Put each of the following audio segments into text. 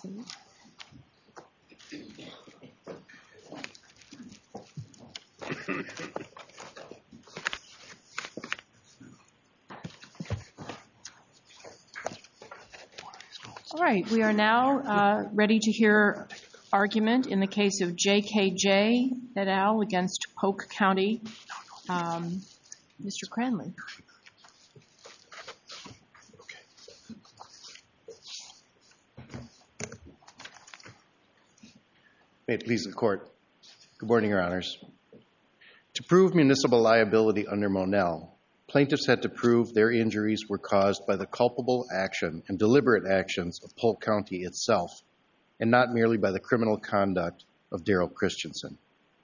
All right, we are now ready to hear argument in the case of J.K.J. et al. Against Polk County. Mr. Cranley. May it please the Court. Good morning, Your Honors. To prove municipal liability under Monell, plaintiffs had to prove their injuries were caused by the culpable action and deliberate actions of Polk County itself, and not merely by the criminal conduct of Darrell Christensen.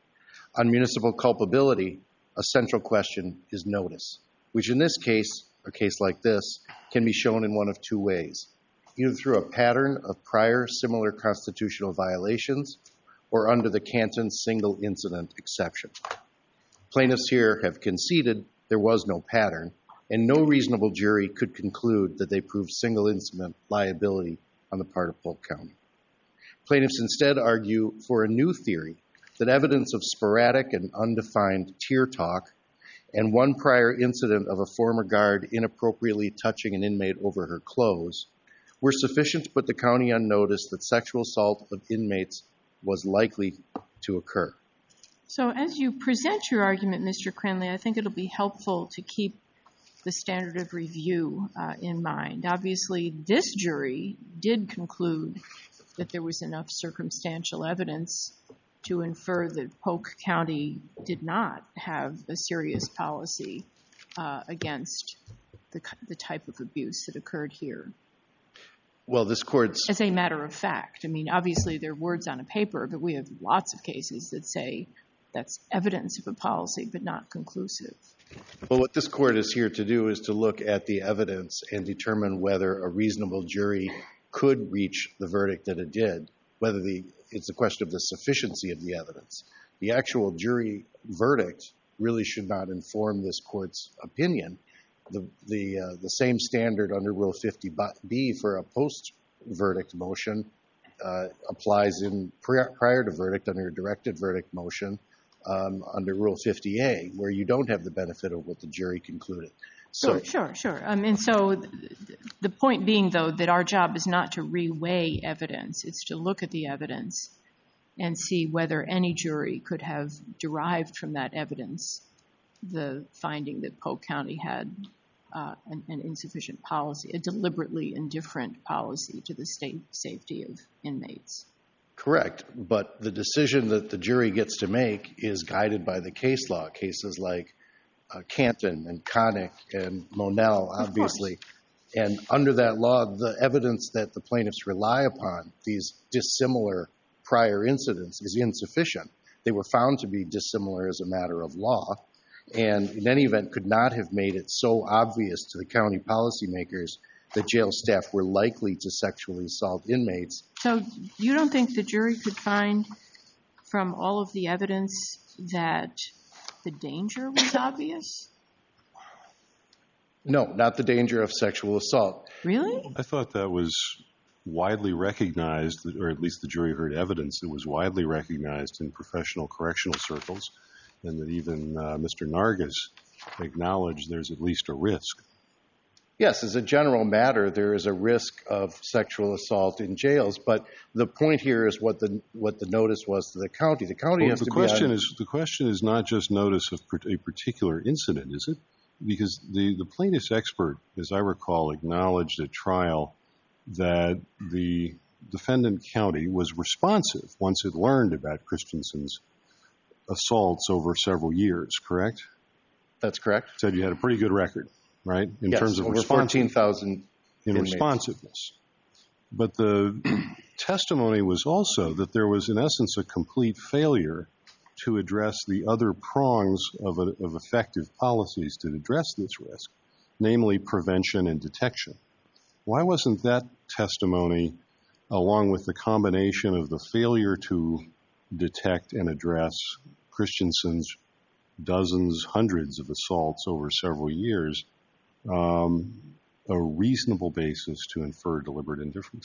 On municipal culpability, a central question is notice, which in this case, a case like this, can be shown in one of two ways, either through a pattern of prior similar constitutional violations or under the Canton single incident exception. Plaintiffs here have conceded there was no pattern, and no reasonable jury could conclude that they proved single incident liability on the part of Polk County. Plaintiffs instead argue for a new theory that evidence of sporadic and undefined tear talk and one prior incident of a former guard inappropriately touching an inmate over her clothes were sufficient to put the county on notice that sexual assault of inmates was likely to occur. So as you present your argument, Mr. Cranley, I think it'll be helpful to keep the standard of review in mind. Obviously, this jury did conclude that there was enough circumstantial evidence to infer that Polk County did not have a serious policy against the type of abuse that occurred here. Well, this Court's... As a matter of fact. I mean, obviously, they're words on a paper, but we have lots of cases that say that's evidence of a policy, but not conclusive. Well, what this Court is here to do is to look at the evidence and determine whether a reasonable jury could reach the verdict that it did, whether it's a question of the sufficiency of the evidence. The actual jury verdict really should not inform this Court's opinion. The same standard under Rule 50B for a post-verdict motion applies in prior to verdict under a directed verdict motion under Rule 50A, where you don't have the benefit of what the jury concluded. So, Sure. And so the point being, though, that our job is not to reweigh evidence. It's to look at the evidence and see whether any jury could have derived from that evidence the finding that Polk County had an insufficient policy, a deliberately indifferent policy to the state safety of inmates. Correct, but the decision that the jury gets to make is guided by the case law, cases like Canton and Connick and Monell, obviously. And under that law, the evidence that the plaintiffs rely upon, these dissimilar prior incidents, is insufficient. They were found to be dissimilar as a matter of law, and in any event could not have made it so obvious to the county policymakers that jail staff were likely to sexually assault inmates. So you don't think the jury could find from all of the evidence that the danger was obvious? No, not the danger of sexual assault. Really? I thought that was widely recognized, or at least the jury heard evidence that was widely recognized in professional correctional circles, and that even Mr. Nargis acknowledged there's at least a risk. Yes, as a general matter, there is a risk of sexual assault in jails, but the point here is what the notice was to the county. The county has to be on... The question is not just notice of a particular incident, is it? Because the plaintiff's expert, as I recall, acknowledged at trial that the defendant county was responsive once it learned about Christensen's assaults over several years, correct? That's correct. Said you had a pretty good record, right? In yes, terms of over 14,000 inmates. Responsiveness. But the testimony was also that there was, in essence, a complete failure to address the other prongs of effective policies to address this risk, namely prevention and detection. Why wasn't that testimony, along with the combination of the failure to detect and address Christensen's dozens, hundreds of assaults over several years, a reasonable basis to infer deliberate indifference?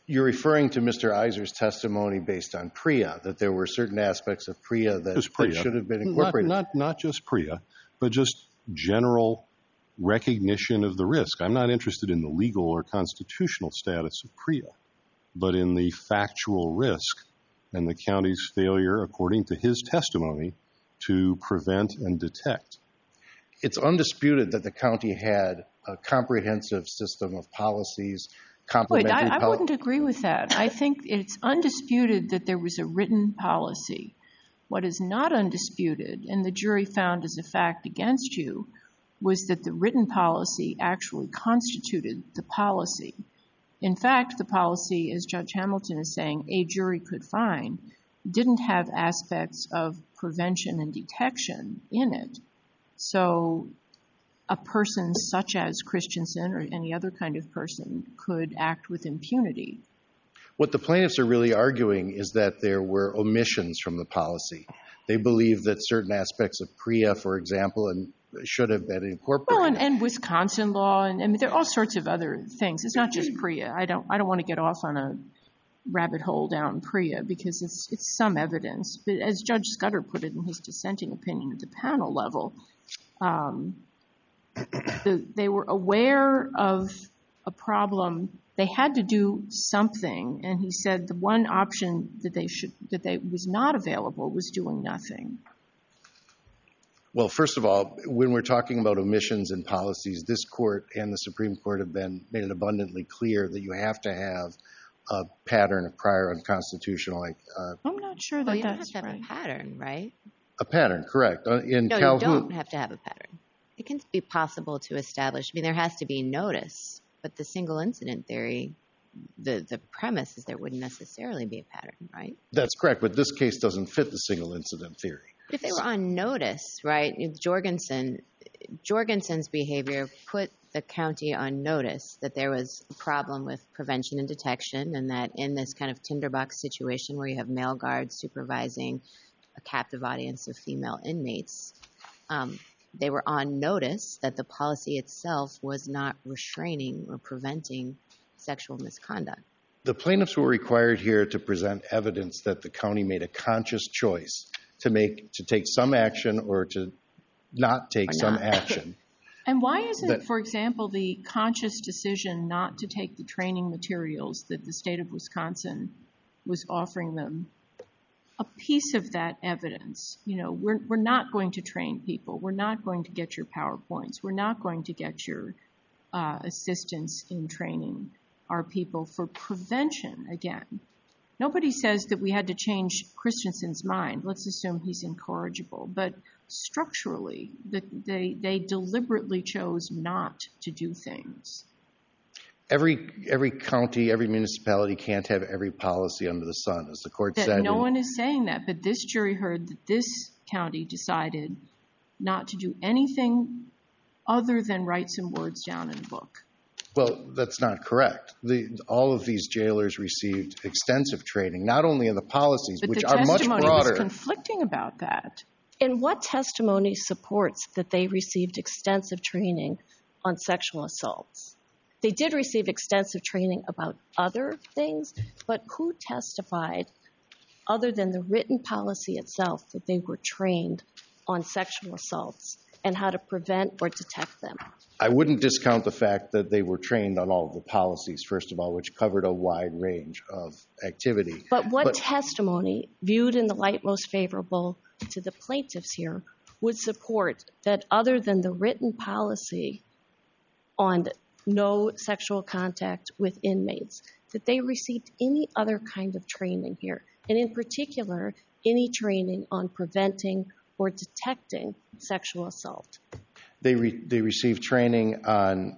You're referring to Mr. Iser's testimony based on PREA, that there were certain aspects of PREA that should have been incorporated. Not just PREA, but just general recognition of the risk. I'm not interested in the legal or constitutional status of PREA, but in the factual risk and the county's failure, according to his testimony, to prevent and detect. It's undisputed that the county had a comprehensive system of policies, complementary I wouldn't agree with that. I think it's undisputed that there was a written policy. What is not undisputed, and the jury found as a fact against you, was that the written policy actually constituted the policy. In fact, the policy, as Judge Hamilton is saying, a jury could find, didn't have aspects of prevention and detection in it. So a person such as Christensen or any other kind of person could act with impunity. What the plaintiffs are really arguing is that there were omissions from the policy. They believe that certain aspects of PREA, for example, should have been incorporated. Well, and Wisconsin law, and I mean, there are all sorts of other things. It's not just PREA. I don't want to get off on a rabbit hole down PREA because it's some evidence. But as Judge Scudder put it in his dissenting opinion at the panel level, they were aware of a problem. They had to do something, and he said the one option that was not available was doing nothing. Well, first of all, when we're talking about omissions in policies, this court and the Supreme Court have made it abundantly clear that you have to have a pattern of prior unconstitutional. I'm not sure that you don't that's have to right. have a pattern, right? A pattern, correct. No, you don't have to have a pattern. It can be possible to establish. I mean, there has to be notice, but the single incident theory, the premise is there wouldn't necessarily be a pattern, right? That's correct, but this case doesn't fit the single incident theory. But if they were on notice, right, Jorgensen's behavior put the county on notice that there was a problem with prevention and detection, and that in this kind of tinderbox situation where you have male guards supervising a captive audience of female inmates, they were on notice that the policy itself was not restraining or preventing sexual misconduct. The plaintiffs were required here to present evidence that the county made a conscious choice to take some action or to not take some action. And why isn't, for example, the conscious decision not to take the training materials that the state of Wisconsin was offering them a piece of that evidence? You know, we're not going to train people. We're not going to get your PowerPoints. We're not going to get your assistance in training our people for prevention again. Nobody says that we had to change Christensen's mind. Let's assume he's incorrigible. But structurally, they deliberately chose not to do things. Every county, every municipality can't have every policy under the sun, as the court said. No one is saying that, but this jury heard that this county decided not to do anything other than write some words down in a book. Well, that's not correct. All of these jailers received extensive training, not only in the policies, which are much broader. But the testimony was conflicting about that. And what testimony supports that they received extensive training on sexual assaults? They did receive extensive training about other things, but who testified, other than the written policy itself, that they were trained on sexual assaults and how to prevent or detect them? I wouldn't discount the fact that they were trained on all of the policies, first of all, which covered a wide range of activity. But what testimony, viewed in the light most favorable to the plaintiffs here, would support that other than the written policy on no sexual contact with inmates, that they received any other kind of training here, and in particular, any training on preventing or detecting sexual assault? They received training on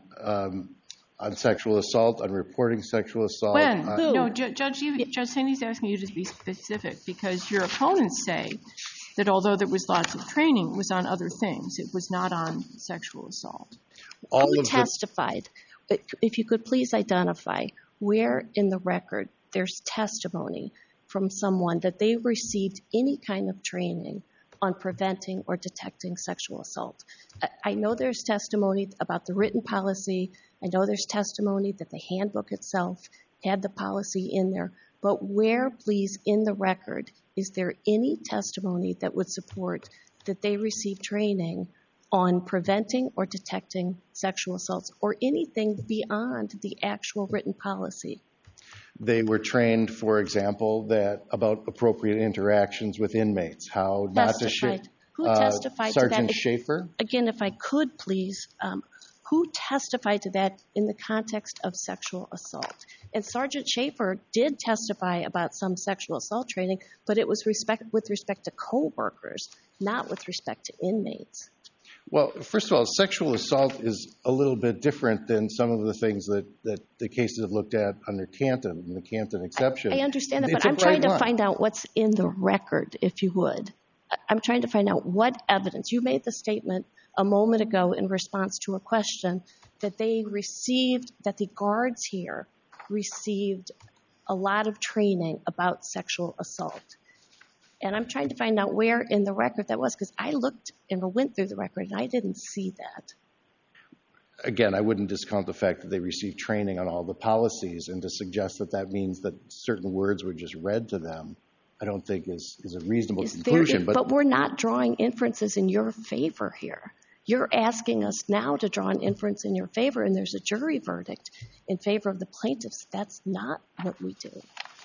sexual assault, on reporting sexual assault. When? No, Judge Sandy's asking you to be specific, because your opponents say that although there was lots of training, it was on other things. It was not on sexual assault. Who testified? If you could please identify where in the record there's testimony from someone that they received any kind of training on preventing or detecting sexual assault. I know there's testimony about the written policy. I know there's testimony that the handbook itself had the policy in there. But where, please, in the record, is there any testimony that would support that they received training on preventing or detecting sexual assaults or anything beyond the actual written policy? They were trained, for example, about appropriate interactions with inmates, how not to share. Who testified to that? Sergeant Schaefer? Again, if I could, please, who testified to that in the context of sexual assault? And Sergeant Schaefer did testify about some sexual assault training, but it was with respect to co-workers, not with respect to inmates. Well, first of all, sexual assault is a little bit different than some of the things that the cases have looked at under Canton, and the Canton exception. I understand that, but I'm trying to find out what's in the record, if you would. I'm trying to find out what evidence. You made the statement a moment ago in response to a question that that the guards here received a lot of training about sexual assault. And I'm trying to find out where in the record that was, because I looked and went through the record and I didn't see that. Again, I wouldn't discount the fact that they received training on all the policies, and to suggest that means that certain words were just read to them, I don't think is a reasonable conclusion. But we're not drawing inferences in your favor here. You're asking us now to draw an inference in your favor, and there's a jury verdict in favor of the plaintiffs. That's not what we do.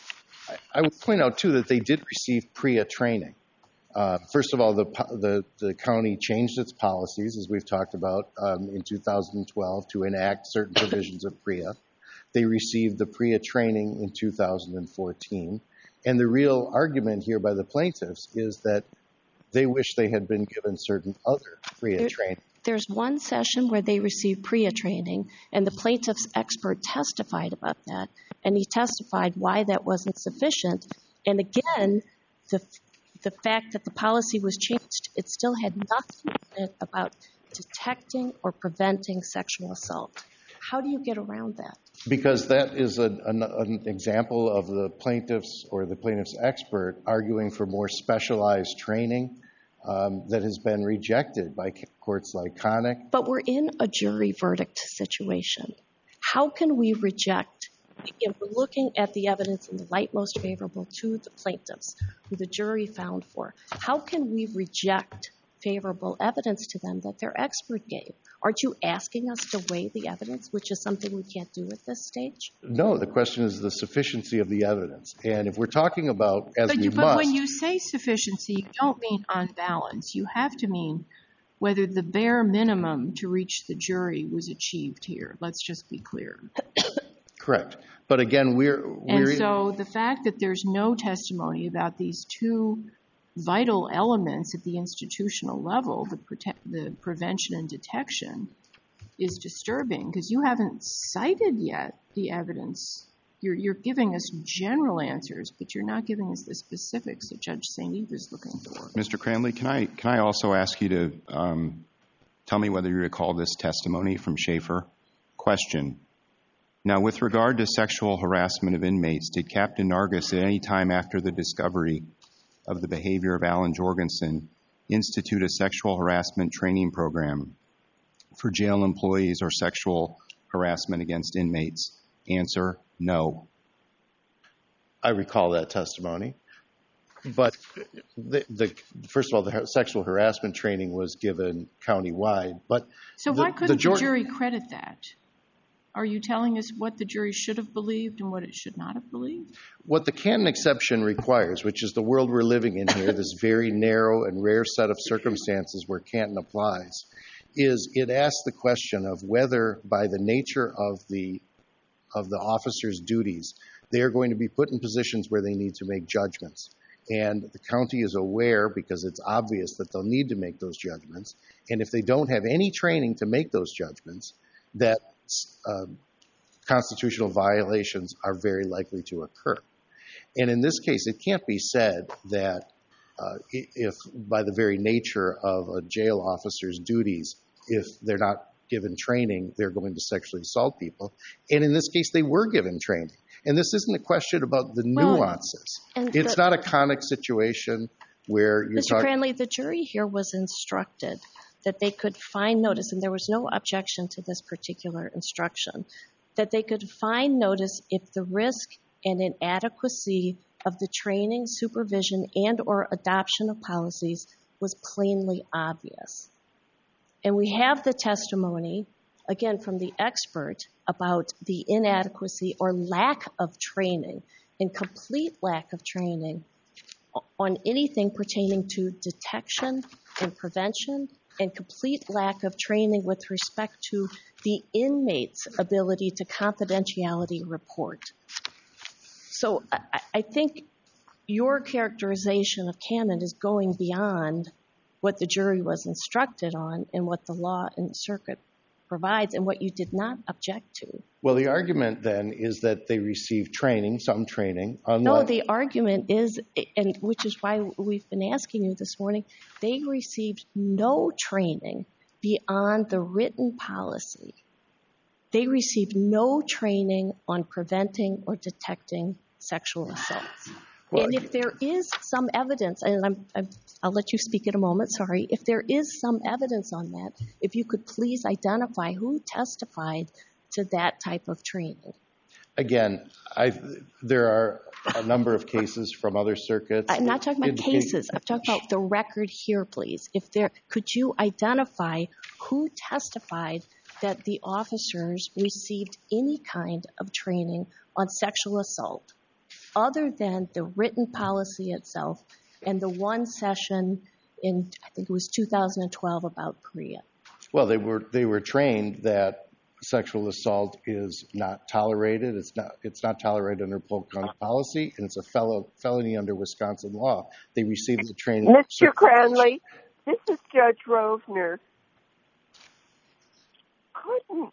I would point out, too, that they did receive PREA training. First of all, the county changed its policies, as we've talked about, in 2012 to enact certain provisions of PREA. They received the PREA training in 2014. And the real argument here by the plaintiffs is that they wish they had been given certain other PREA training. There's one session where they received PREA training, and the plaintiff's expert testified about that, and he testified why that wasn't sufficient. And again, the fact that the policy was changed, it still had nothing in it about detecting or preventing sexual assault. How do you get around that? Because that is an example of the plaintiffs or the plaintiff's expert arguing for more specialized training that has been rejected by courts like Connick. But we're in a jury verdict situation. How can we reject, if we're looking at the evidence in the light most favorable to the plaintiffs, who the jury found for, how can we reject favorable evidence to them that their expert gave? Aren't you asking us to weigh the evidence, which is something we can't do at this stage? No, the question is the sufficiency of the evidence. And if we're talking about, But when you say sufficiency, you don't mean on balance. You have to mean whether the bare minimum to reach the jury was achieved here. Let's just be clear. Correct. But again, And so the fact that there's no testimony about these two vital elements at the institutional level, the prevention and detection, is disturbing, because you haven't cited yet the evidence. You're giving us general answers, but you're not giving us the specifics that Judge St. Eve is looking for. Mr. Cranley, can I also ask you to tell me whether you recall this testimony from Schaefer? Question. Now, with regard to sexual harassment of inmates, did Captain Nargis at any time after the discovery of the behavior of Alan Jorgensen institute a sexual harassment training program for jail employees or sexual harassment against inmates? Answer, no. I recall that testimony. But first of all, the sexual harassment training was given countywide. So why couldn't the jury credit that? Are you telling us what the jury should have believed and what it should not have believed? What the Canton exception requires, which is the world we're living in here, this very narrow and rare set of circumstances where Canton applies, is it asks the question of whether, by the nature of the officer's duties, they are going to be put in positions where they need to make judgments. And the county is aware, because it's obvious that they'll need to make those judgments. And if they don't have any training to make those judgments, that constitutional violations are very likely to occur. And in this case, it can't be said that if by the very nature of a jail officer's duties, if they're not given training, they're going to sexually assault people. And in this case, they were given training. And this isn't a question about the nuances. It's not a Connick situation where you're Mr. Cranley, the jury here was instructed that they could find notice, and there was no objection to this particular instruction, that they could find notice if the risk and inadequacy of the training, supervision, and or adoption of policies was plainly obvious. And we have the testimony, again, from the expert about the inadequacy or lack of training and complete lack of training on anything pertaining to detection and prevention, and complete lack of training with respect to the inmate's ability to confidentiality report. So I think your characterization of Cannon is going beyond what the jury was instructed on and what the law and circuit provides and what you did not object to. Well, the argument then is that they received training, some training. No, the argument is, and which is why we've been asking you this morning, they received no training beyond the written policy. They received no training on preventing or detecting sexual assaults. Well, and if there is some evidence, and I'll let you speak in a moment, sorry. If there is some evidence on that, if you could please identify who testified to that type of training. Again, there are a number of cases from other circuits. I'm not talking about cases. I'm talking about the record here, please. Could you identify who testified that the officers received any kind of training on sexual assault other than the written policy itself and the one session in, I think it was 2012, about Korea? Well, they were trained that sexual assault is not tolerated. It's not tolerated under Polk County policy, and it's a felony under Wisconsin law. They received the training. Mr. Cranley, this is Judge Rovner. Couldn't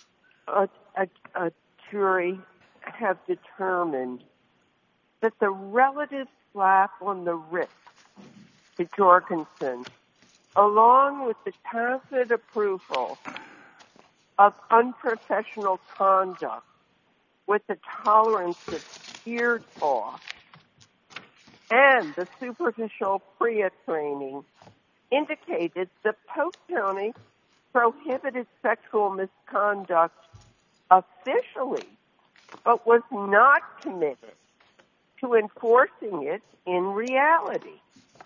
a jury have determined that the relative slap on the wrist to Jorgensen, along with the tacit approval of unprofessional conduct with the tolerance of ear talk and the superficial PREA training, indicated that Polk County prohibited sexual misconduct officially, but was not committed to enforcing it in reality?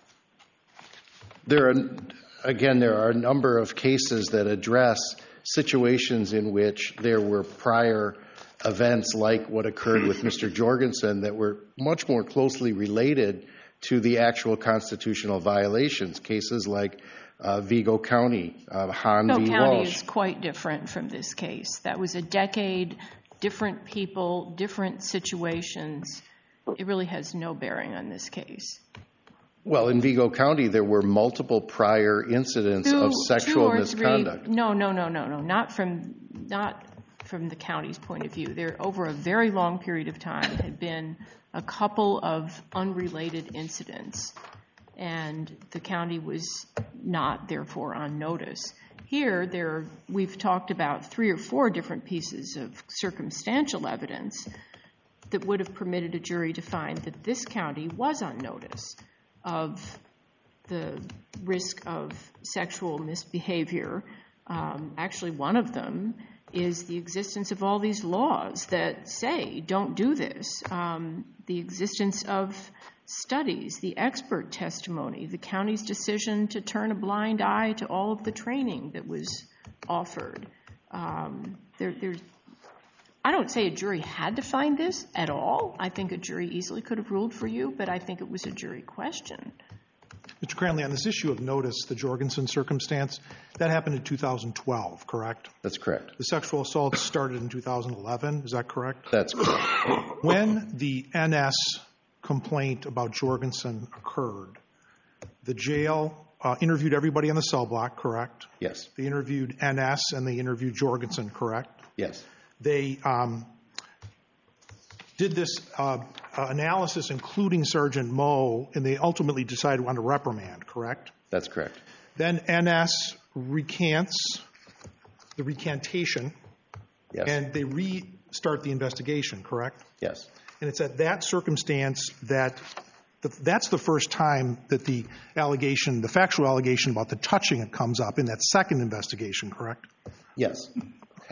There are a number of cases that address situations in which there were prior events like what occurred with Mr. Jorgensen that were much more closely related to the actual constitutional violations. Cases like Vigo County, Han v. Walsh. Vigo County is quite different from this case. That was a decade, different people, different situations. It really has no bearing on this case. Well, in Vigo County, there were multiple prior incidents of sexual misconduct. No, not from the county's point of view. There, over a very long period of time, had been a couple of unrelated incidents, and the county was not, therefore, on notice. Here, we've talked about 3 or 4 different pieces of circumstantial evidence that would have permitted a jury to find that this county was on notice of the risk of sexual misbehavior. Actually, one of them is the existence of all these laws that say, don't do this. The existence of studies, the expert testimony, the county's decision to turn a blind eye to all of the training that was offered. I don't say a jury had to find this at all. I think a jury easily could have ruled for you, but I think it was a jury question. Mr. Cranley, on this issue of notice, the Jorgensen circumstance, that happened in 2012, correct? That's correct. The sexual assault started in 2011, is that correct? That's correct. When the NS complaint about Jorgensen occurred, the jail interviewed everybody on the cell block, correct? Yes. They interviewed NS and they interviewed Jorgensen, correct? Yes. They did this analysis, including Sergeant Moe, and they ultimately decided on a reprimand, correct? That's correct. Then NS recants the recantation, yes, and they restart the investigation, correct? Yes. And it's at that circumstance that that's the first time that the allegation, the factual allegation about the touching, it comes up in that second investigation, correct? Yes.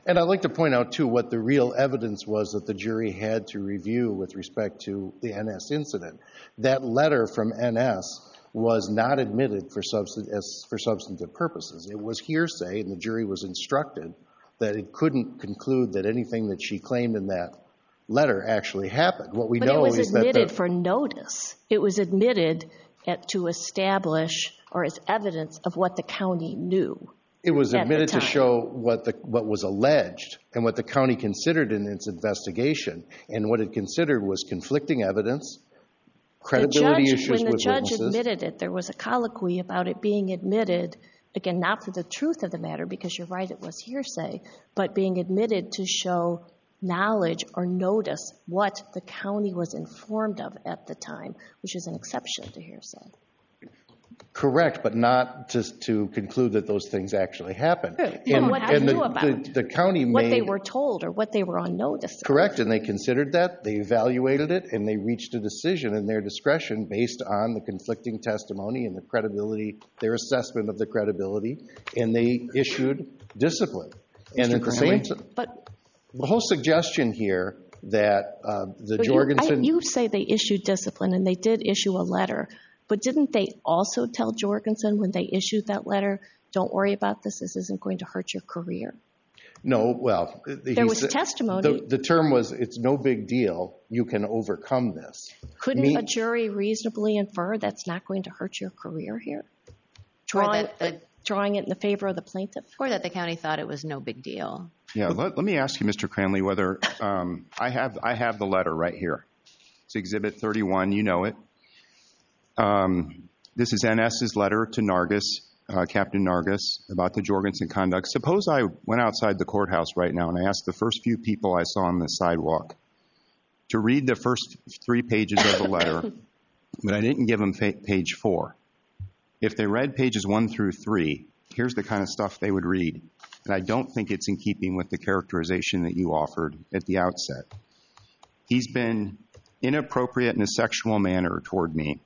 And I'd like to point out, too, what the real evidence was that the jury had to review with respect to the NS incident. That letter from NS was not admitted for substantive purposes. It was hearsay, and the jury was instructed that it couldn't conclude that anything that she claimed in that letter actually happened. What we know is that... But it was admitted for notice. It was admitted to establish or as evidence of what the county knew. It was admitted to show what was alleged and what the county considered in its investigation. And what it considered was conflicting evidence, credibility issues with witnesses. When the judge admitted it, there was a colloquy about it being admitted, again, not for the truth of the matter, because you're right, it was hearsay, but being admitted to show knowledge or notice what the county was informed of at the time, which is an exception to hearsay. Correct, but not just to conclude that those things actually happened. And what they knew about the county made... What they were told or what they were on notice of. Correct, and they considered that, they evaluated it, and they reached a decision in their discretion based on the conflicting testimony and the credibility, their assessment of the credibility, and they issued discipline. And at the same time, the whole suggestion here that the Jorgensen... You say they issued discipline, and they did issue a letter. But didn't they also tell Jorgensen when they issued that letter, don't worry about this isn't going to hurt your career? No, well... There was testimony. The term was, it's no big deal, you can overcome this. Couldn't a jury reasonably infer that's not going to hurt your career here? Drawing it in the favor of the plaintiff? Or that the county thought it was no big deal. Yeah, let me ask you, Mr. Cranley, whether I have the letter right here. It's Exhibit 31, you know it. This is NS's letter to Nargis, Captain Nargis, about the Jorgensen conduct. Suppose I went outside the courthouse right now and I asked the first few people I saw on the sidewalk to read the first 3 pages of the letter, but I didn't give them page 4. If they read pages 1 through 3, here's the kind of stuff they would read. And I don't think it's in keeping with the characterization that you offered at the outset. He's been inappropriate in a sexual manner toward me.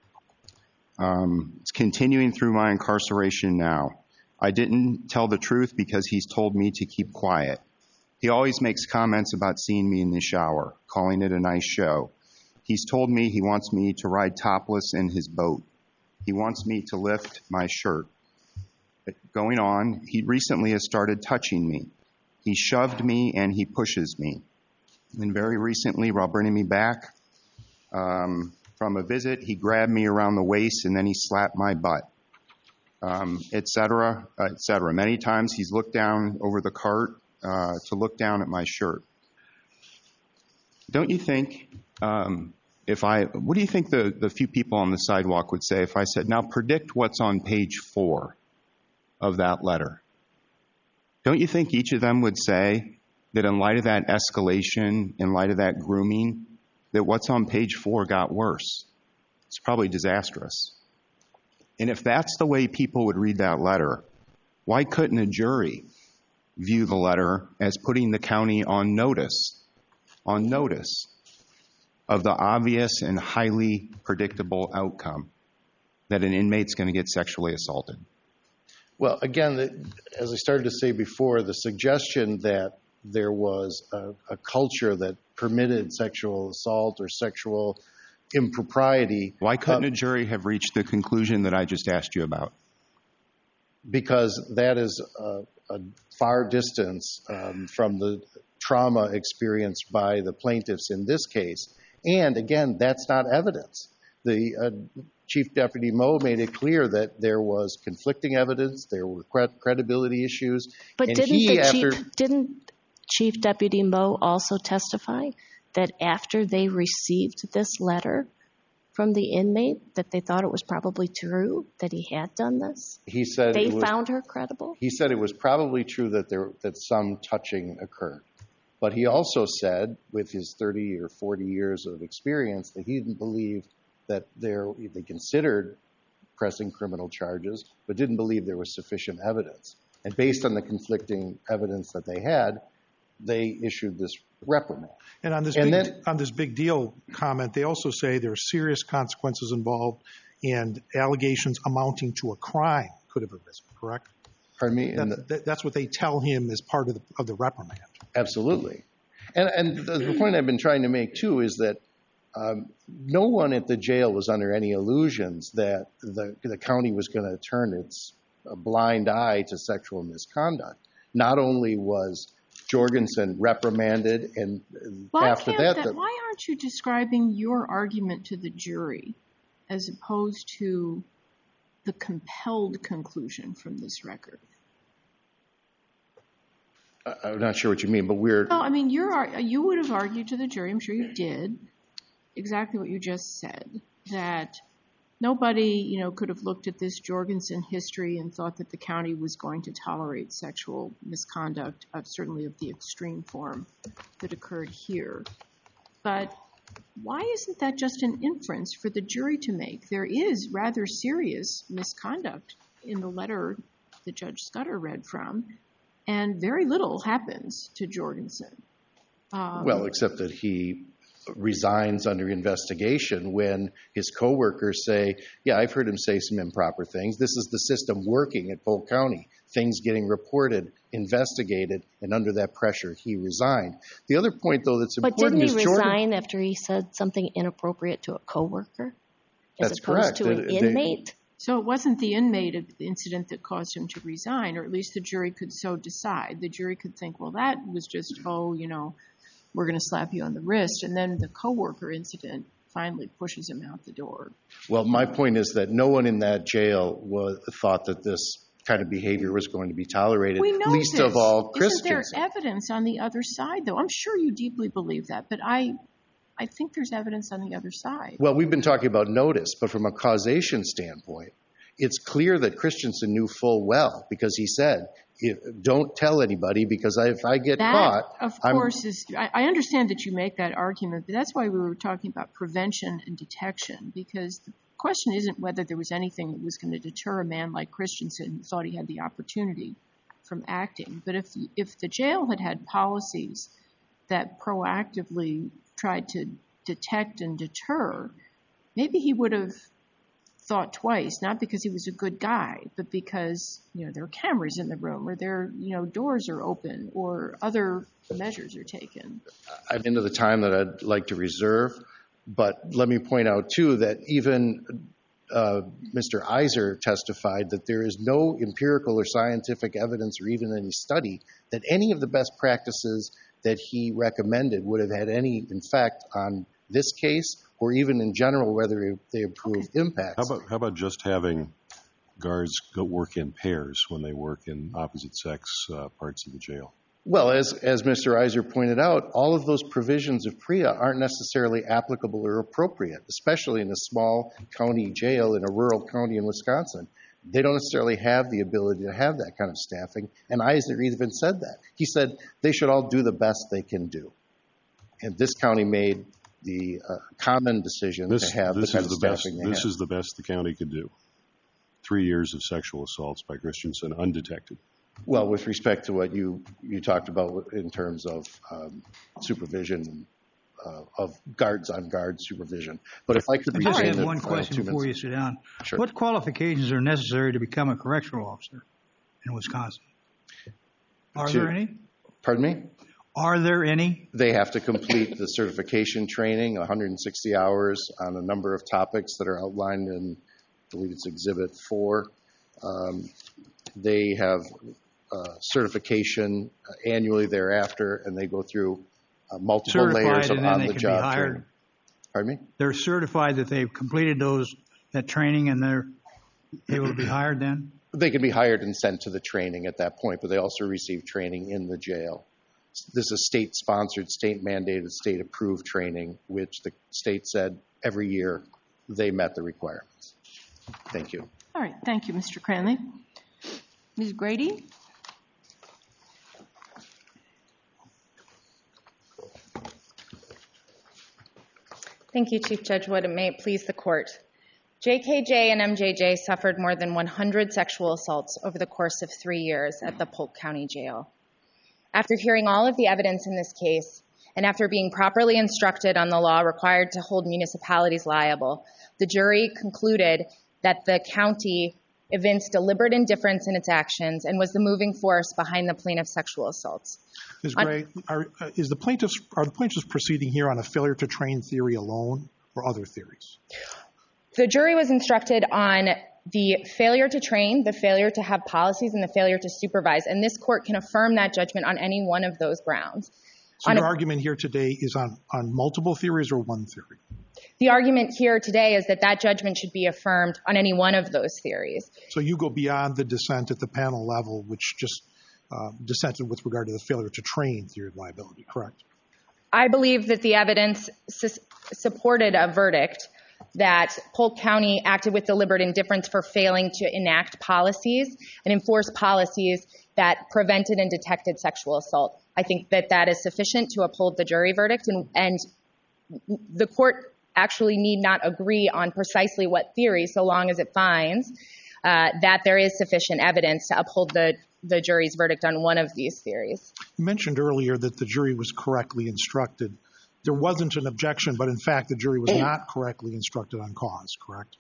It's continuing through my incarceration now. I didn't tell the truth because he's told me to keep quiet. He always makes comments about seeing me in the shower, calling it a nice show. He's told me he wants me to ride topless in his boat. He wants me to lift my shirt. Going on, he recently has started touching me. He shoved me and he pushes me. And very recently, while bringing me back from a visit, he grabbed me around the waist and then he slapped my butt, et cetera, et cetera. Many times he's looked down over the cart to look down at my shirt. Don't you think, what do you think the few people on the sidewalk would say if I said, now predict what's on page 4 of that letter? Don't you think each of them would say that in light of that escalation, in light of that grooming, that what's on page 4 got worse? It's probably disastrous. And if that's the way people would read that letter, why couldn't a jury view the letter as putting the county on notice of the obvious and highly predictable outcome that an inmate's going to get sexually assaulted? Well, again, as I started to say before, the suggestion that there was a culture that permitted sexual assault or sexual impropriety. Why couldn't a jury have reached the conclusion that I just asked you about? Because that is a far distance from the trauma experienced by the plaintiffs in this case. And again, that's not evidence. The Chief Deputy Moe made it clear that there was conflicting evidence, there were credibility issues. But didn't Chief Deputy Moe also testify that after they received this letter from the inmate, that they thought it was probably true that he had done this? He said they found her credible? He said it was probably true that some touching occurred. But he also said, with his 30 or 40 years of experience, that he didn't believe that they considered pressing criminal charges, but didn't believe there was sufficient evidence. And based on the conflicting evidence that they had, they issued this reprimand. And on this big deal comment, they also say there are serious consequences involved and allegations amounting to a crime could have arisen, correct? Pardon me? That's what they tell him as part of the reprimand. Absolutely. And the point I've been trying to make, too, is that no one at the jail was under any illusions that the county was going to turn its blind eye to sexual misconduct. Not only was Jorgensen reprimanded, and after that... Why aren't you describing your argument to the jury as opposed to the compelled conclusion from this record? I'm not sure what you mean, but we're... No, I mean, you would have argued to the jury, I'm sure you did, exactly what you just said, that nobody, could have looked at this Jorgensen history and thought that the county was going to tolerate sexual misconduct, certainly of the extreme form that occurred here. But why isn't that just an inference for the jury to make? There is rather serious misconduct in the letter that Judge Scudder read from, and very little happens to Jorgensen. Well, except that he resigns under investigation when his coworkers say, yeah, I've heard him say some improper things. This is the system working at Polk County. Things getting reported, investigated, and under that pressure, he resigned. The other point, though, that's important is But didn't he resign after he said something inappropriate to a coworker? That's correct. As opposed to an inmate? So it wasn't the inmate incident that caused him to resign, or at least the jury could so decide. The jury could think, well, that was just, we're going to slap you on the wrist, and then the coworker incident finally pushes him out the door. Well, my point is that no one in that jail thought that this kind of behavior was going to be tolerated, least of all Christians. Isn't there evidence on the other side, though? I'm sure you deeply believe that, but I think there's evidence on the other side. Well, we've been talking about notice, but from a causation standpoint, it's clear that Christensen knew full well, because he said, don't tell anybody, because if I get caught... That, of course, I understand that you make that argument, but that's why we were talking about prevention and detection, because the question isn't whether there was anything that was going to deter a man like Christensen who thought he had the opportunity from acting. But if the jail had policies that proactively tried to detect and deter, maybe he would have thought twice, not because he was a good guy, but because, there are cameras in the room, or doors are open, or other measures are taken. I'm into the time that I'd like to reserve, but let me point out, too, that even Mr. Iser testified that there is no empirical or scientific evidence or even any study that any of the best practices that he recommended would have had any effect on this case, or even in general, whether they improve impacts. How about just having guards go work in pairs when they work in opposite sex parts of the jail? Well, as Mr. Iser pointed out, all of those provisions of PREA aren't necessarily applicable or appropriate, especially in a small county jail in a rural county in Wisconsin. They don't necessarily have the ability to have that kind of staffing, and Iser even said that. He said they should all do the best they can do. And this county made the common decision to have the kind of staffing they have. This is the best the county could do. 3 years of sexual assaults by Christensen undetected. Well, with respect to what you talked about in terms of supervision, of guards-on-guard supervision. But if I could... I just have one question before you sit down. Sure. What qualifications are necessary to become a correctional officer in Wisconsin? Are there any? Pardon me? Are there any? They have to complete the certification training, 160 hours on a number of topics that are outlined in, I believe it's Exhibit 4. They have certification annually thereafter, and they go through multiple layers of on-the-job training. Pardon me? They're certified that they've completed that training, and they're able to be hired then? They can be hired and sent to the training at that point, but they also receive training in the jail. This is state-sponsored, state-mandated, state-approved training, which the state said every year they met the requirements. Thank you. All right. Thank you, Mr. Cranley. Ms. Grady? Thank you, Chief Judge Wood, and may it please the court. JKJ and MJJ suffered more than 100 sexual assaults over the course of 3 years at the Polk County Jail. After hearing all of the evidence in this case, and after being properly instructed on the law required to hold municipalities liable, the jury concluded that the county evinced deliberate indifference in its actions, and was the moving force behind the plaintiff's sexual assaults. Ms. Gray, are the plaintiffs proceeding here on a failure to train theory alone or other theories? The jury was instructed on the failure to train, the failure to have policies, and the failure to supervise, and this court can affirm that judgment on any one of those grounds. So your argument here today is on multiple theories or one theory? The argument here today is that that judgment should be affirmed on any one of those theories. So you go beyond the dissent at the panel level, which just dissented with regard to the failure to train theory of liability, correct? I believe that the evidence supported a verdict that Polk County acted with deliberate indifference for failing to enact policies and enforce policies that prevented and detected sexual assault. I think that that is sufficient to uphold the jury verdict, and the court actually need not agree on precisely what theory, so long as it finds that there is sufficient evidence to uphold the jury's verdict on one of these theories. You mentioned earlier that the jury was correctly instructed. There wasn't an objection, but in fact the jury was not correctly instructed on cause, correct?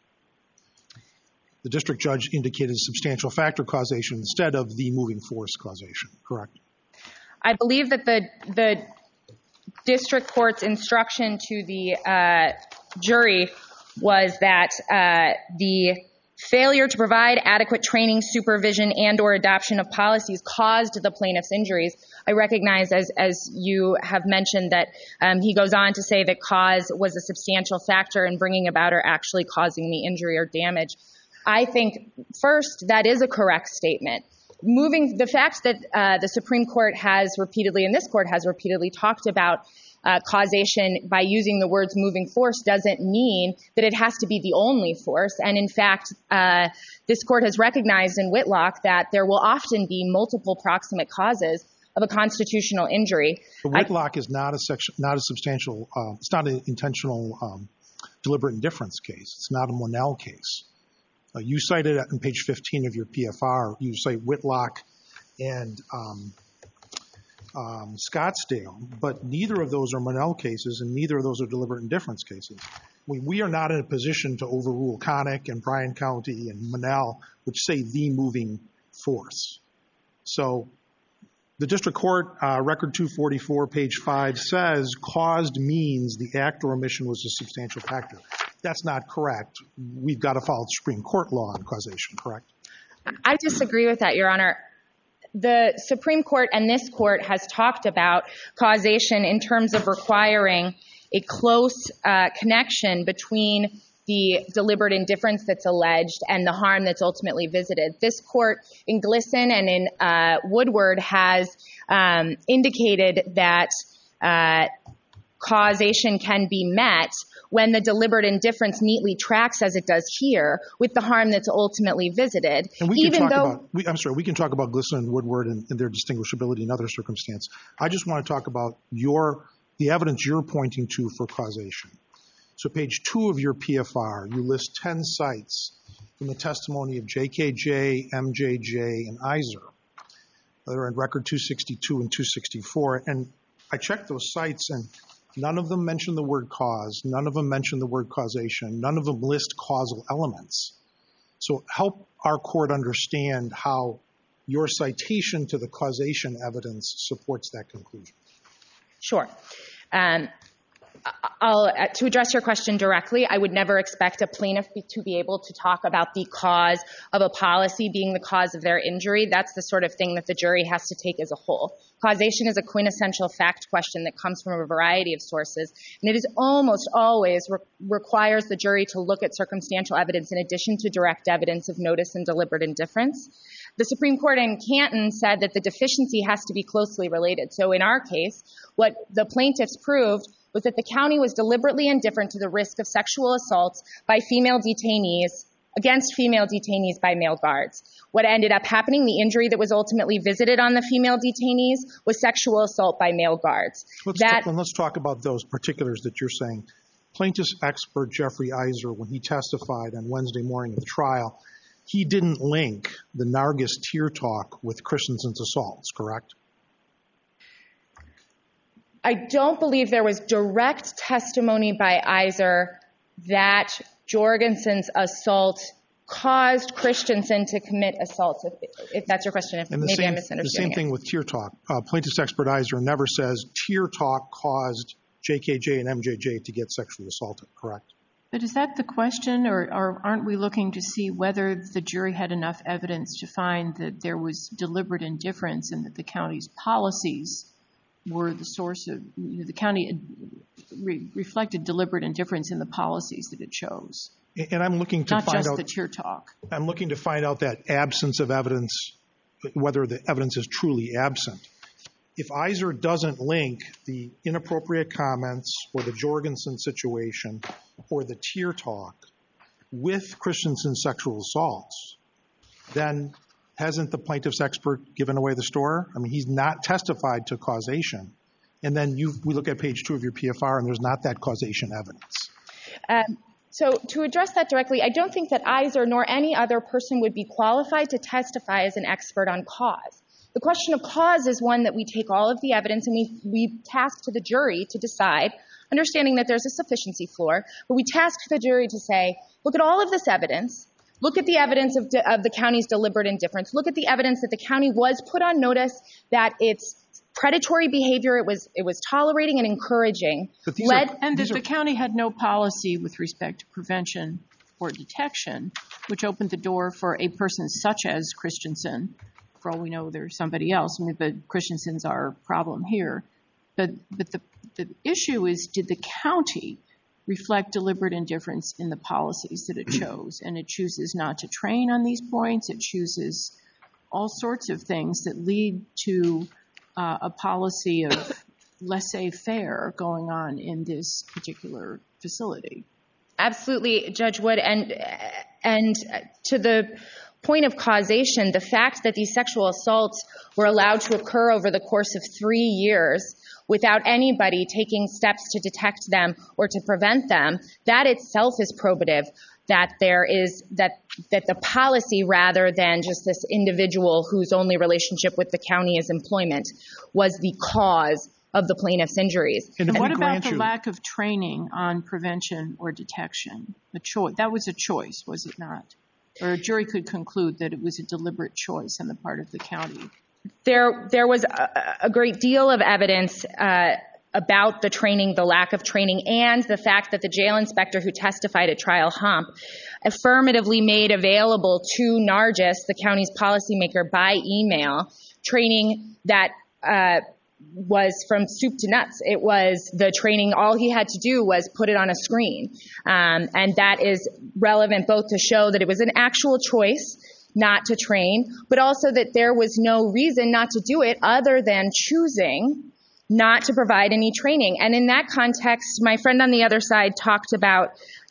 The district judge indicated substantial factor causation instead of the moving force causation, correct? I believe that the district court's instruction to the jury was that the failure to provide adequate training, supervision, and or adoption of policies caused the plaintiff's injuries. I recognize, as you have mentioned, that he goes on to say that cause was a substantial factor in bringing about or actually causing the injury or damage. I think, first, that is a correct statement. The fact that the Supreme Court has repeatedly, and this court has repeatedly talked about causation by using the words moving force doesn't mean that it has to be the only force. And in fact, this court has recognized in Whitlock that there will often be multiple proximate causes of a constitutional injury. But Whitlock is not a substantial, it's not an intentional deliberate indifference case. It's not a Monell case. You cited on page 15 of your PFR, you cite Whitlock and Scottsdale, but neither of those are Monell cases and neither of those are deliberate indifference cases. We are not in a position to overrule Connick and Bryan County and Monell, which say the moving force. So the district court, record 244, page 5, says caused means the act or omission was a substantial factor. That's not correct. We've got to follow the Supreme Court law on causation, correct? I disagree with that, Your Honor. The Supreme Court and this court has talked about causation in terms of requiring a close connection between the deliberate indifference that's alleged and the harm that's ultimately visited. This court in Glisson and in Woodward has indicated that causation can be met when the deliberate indifference neatly tracks, as it does here, with the harm that's ultimately visited. And we can we can talk about Glisson and Woodward and their distinguishability in other circumstances. I just want to talk about the evidence you're pointing to for causation. So page 2 of your PFR, you list 10 sites from the testimony of JKJ, MJJ, and Iser. They're in record 262 and 264. And I checked those sites, and none of them mention the word cause. None of them mention the word causation. None of them list causal elements. So help our court understand how your citation to the causation evidence supports that conclusion. Sure. To address your question directly, I would never expect a plaintiff to be able to talk about the cause of a policy being the cause of their injury. That's the sort of thing that the jury has to take as a whole. Causation is a quintessential fact question that comes from a variety of sources, and it is almost always requires the jury to look at circumstantial evidence in addition to direct evidence of notice and deliberate indifference. The Supreme Court in Canton said that the deficiency has to be closely related. So in our case, what the plaintiffs proved was that the county was deliberately indifferent to the risk of sexual assaults by female detainees against female detainees by male guards. What ended up happening, the injury that was ultimately visited on the female detainees, was sexual assault by male guards. Let's talk about those particulars that you're saying. Plaintiff's expert Jeffrey Iser, when he testified on Wednesday morning of the trial, he didn't link the Nargis tear talk with Christensen's assaults, correct? I don't believe there was direct testimony by Iser that Jorgensen's assault caused Christensen to commit assaults, if that's your question, if maybe I'm misunderstanding. The same thing with tear talk. Plaintiff's expert Iser never says tear talk caused JKJ and MJJ to get sexually assaulted, correct? But is that the question, or aren't we looking to see whether the jury had enough evidence to find that there was deliberate indifference and that the county's policies were the source of, the county reflected deliberate indifference in the policies that it chose? And I'm looking to not find just out the tear talk. I'm looking to find out that absence of evidence, whether the evidence is truly absent. If Iser doesn't link the inappropriate comments or the Jorgensen situation or the tear talk with Christensen's sexual assaults, then hasn't the plaintiff's expert given away the store? I mean, he's not testified to causation. And then we look at page 2 of your PFR, and there's not that causation evidence. So to address that directly, I don't think that Iser nor any other person would be qualified to testify as an expert on cause. The question of cause is one that we take all of the evidence and we task to the jury to decide, understanding that there's a sufficiency floor, but we task the jury to say, look at all of this evidence, look at the evidence of the county's deliberate indifference, look at the evidence that the county was put on notice that its predatory behavior it was tolerating and encouraging and that the county had no policy with respect to prevention or detection, which opened the door for a person such as Christensen. For all we know, there's somebody else, but Christensen's our problem here. But the issue is, did the county reflect deliberate indifference in the policies that it chose? And it chooses not to train on these points. It chooses all sorts of things that lead to a policy of laissez-faire going on in this particular facility. Absolutely, Judge Wood. And to the point of causation, the fact that these sexual assaults were allowed to occur over the course of 3 years without anybody taking steps to detect them or to prevent them, that itself is probative that that the policy, rather than just this individual whose only relationship with the county is employment, was the cause of the plaintiff's injuries. And what about the lack of training on prevention or detection? That was a choice, was it not? Or a jury could conclude that it was a deliberate choice on the part of the county. There was a great deal of evidence about the training, the lack of training, and the fact that the jail inspector who testified at trial Hump affirmatively made available to Nargis, the county's policymaker, by email, training that was from soup to nuts. It was the training, all he had to do was put it on a screen. And that is relevant both to show that it was an actual choice not to train, but also that there was no reason not to do it other than choosing not to provide any training. And in that context, my friend on the other side talked about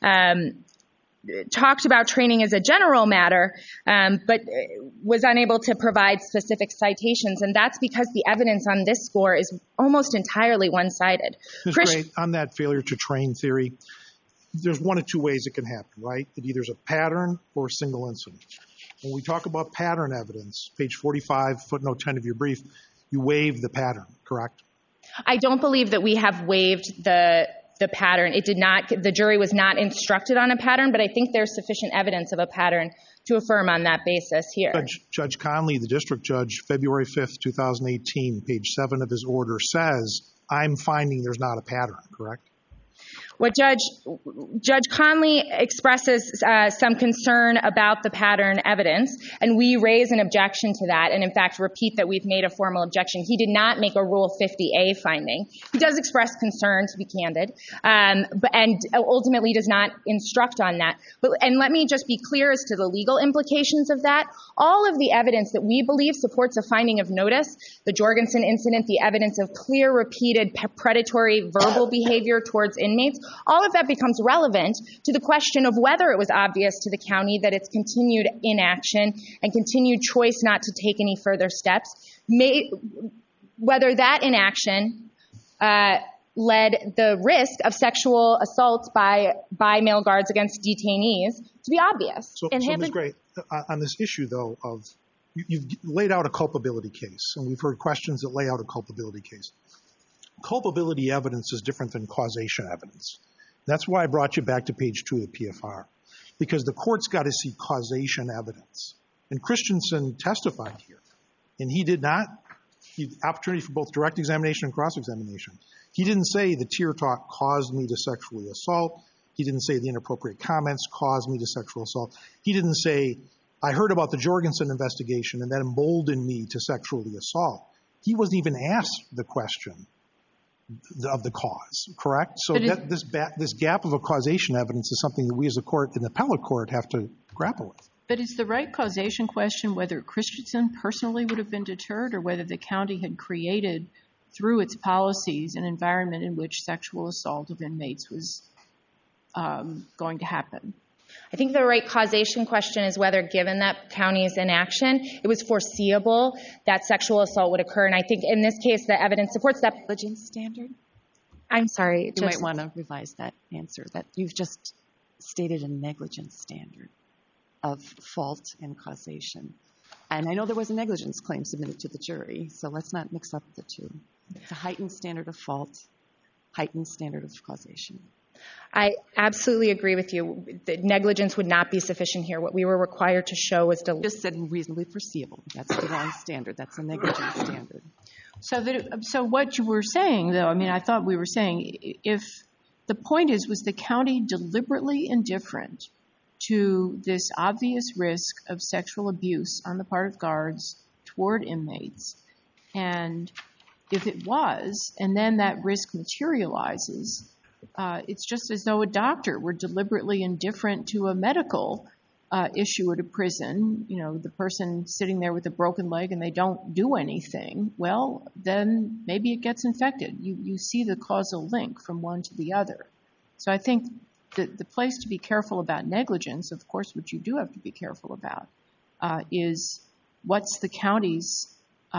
training as a general matter, but was unable to provide specific citations. And that's because the evidence on this score is almost entirely one-sided. Ms. Gray, on that failure to train theory, there's one of two ways it can happen, right? It either is a pattern or a single incident. When we talk about pattern evidence, page 45, footnote 10 of your brief, you waive the pattern, correct? I don't believe that we have waived the pattern. It did not. The jury was not instructed on a pattern, but I think there's sufficient evidence of a pattern to affirm on that basis here. Judge Conley, the district judge, February 5th, 2018, page 7 of his order says, I'm finding there's not a pattern, correct? What Judge Conley expresses some concern about the pattern evidence, and we raise an objection to that, and in fact repeat that we've made a formal objection. He did not make a Rule 50A finding. He does express concern, to be candid, and ultimately does not instruct on that. And let me just be clear as to the legal implications of that. All of the evidence that we believe supports a finding of notice, the Jorgensen incident, the evidence of clear, repeated predatory verbal behavior towards inmates, all of that becomes relevant to the question of whether it was obvious to the county that its continued inaction and continued choice not to take any further steps, whether that inaction led the risk of sexual assaults by male guards against detainees to be obvious. So Ms. Gray, on this issue, though, of you've laid out a culpability case, and we've heard questions that lay out a culpability case. Culpability evidence is different than causation evidence. That's why I brought you back to page 2 of the PFR, because the court's got to see causation evidence. And Christensen testified here, and he did not, opportunity for both direct examination and cross-examination. He didn't say the tear talk caused me to sexually assault. He didn't say the inappropriate comments caused me to sexual assault. He didn't say, I heard about the Jorgensen investigation and that emboldened me to sexually assault. He wasn't even asked the question of the cause, correct? So this gap of a causation evidence is something that we as a court, an appellate court, have to grapple with. But is the right causation question whether Christensen personally would have been deterred or whether the county had created, through its policies, an environment in which sexual assault of inmates was going to happen? I think the right causation question is whether, given that county's inaction, it was foreseeable that sexual assault would occur. And I think in this case, the evidence supports that. Negligence standard? I'm sorry. You might want to revise that answer, that you've just stated a negligence standard of fault and causation. And I know there was a negligence claim submitted to the jury, so let's not mix up the two. It's a heightened standard of fault, heightened standard of causation. I absolutely agree with you. The negligence would not be sufficient here. What we were required to show was to... Just said reasonably foreseeable. That's the wrong standard. That's a negligence standard. So what you were saying, though, I mean, I thought we were saying, if the point was the county deliberately indifferent to this obvious risk of sexual abuse on the part of guards toward inmates, and if it was, and then that risk materializes, it's just as though a doctor were deliberately indifferent to a medical issue at a prison, you know, the person sitting there with a broken leg and they don't do anything, well, then maybe it gets infected. You see the causal link from one to the other. So I think the place to be careful about negligence, of course, what you do have to be careful about, is what's the county's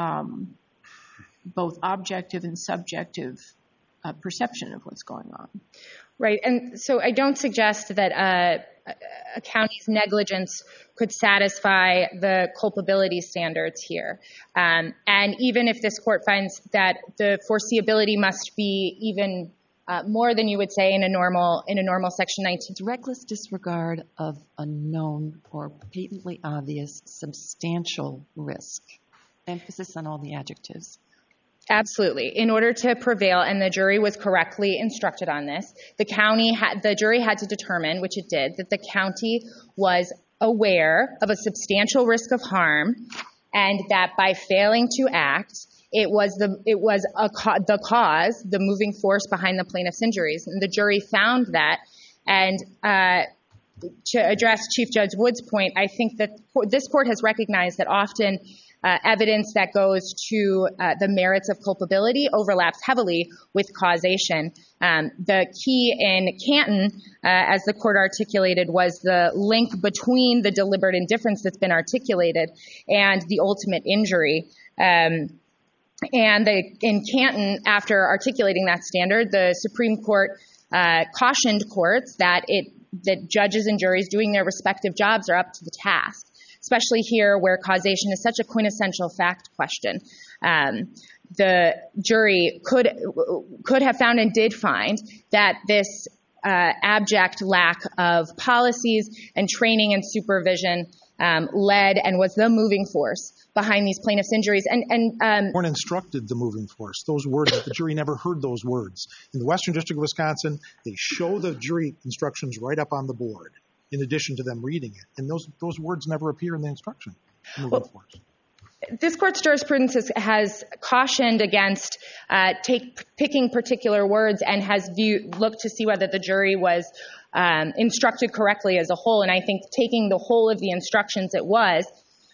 both objective and subjective perception of what's going on. Right. And so I don't suggest that a county's negligence could satisfy the culpability standards here. And even if this court finds that the foreseeability must be even more than you would say in a normal Section 19. It's reckless disregard of a known or patently obvious substantial risk. Emphasis on all the adjectives. Absolutely. In order to prevail, and the jury was correctly instructed on this, the jury had to determine, which it did, that the county was aware of a substantial risk of harm, and that by failing to act, it was the cause, the moving force behind the plaintiff's injuries. And the jury found that. And to address Chief Judge Wood's point, I think that this court has recognized that often evidence that goes to the merits of culpability overlaps heavily with causation. The key in Canton, as the court articulated, was the link between the deliberate indifference that's been articulated and the ultimate injury. And in Canton, after articulating that standard, the Supreme Court cautioned courts that judges and juries doing their respective jobs are up to the task, especially here where causation is such a quintessential fact question. The jury could have found and did find that this abject lack of policies and training and supervision led and was the moving force behind these plaintiffs' injuries. Weren't instructed the moving force. Those words, the jury never heard those words. In the Western District of Wisconsin, they show the jury instructions right up on the board, in addition to them reading it. And those words never appear in the instruction. Moving force. This court's jurisprudence has cautioned against picking particular words and has looked to see whether the jury was instructed correctly as a whole. And I think taking the whole of the instructions it was.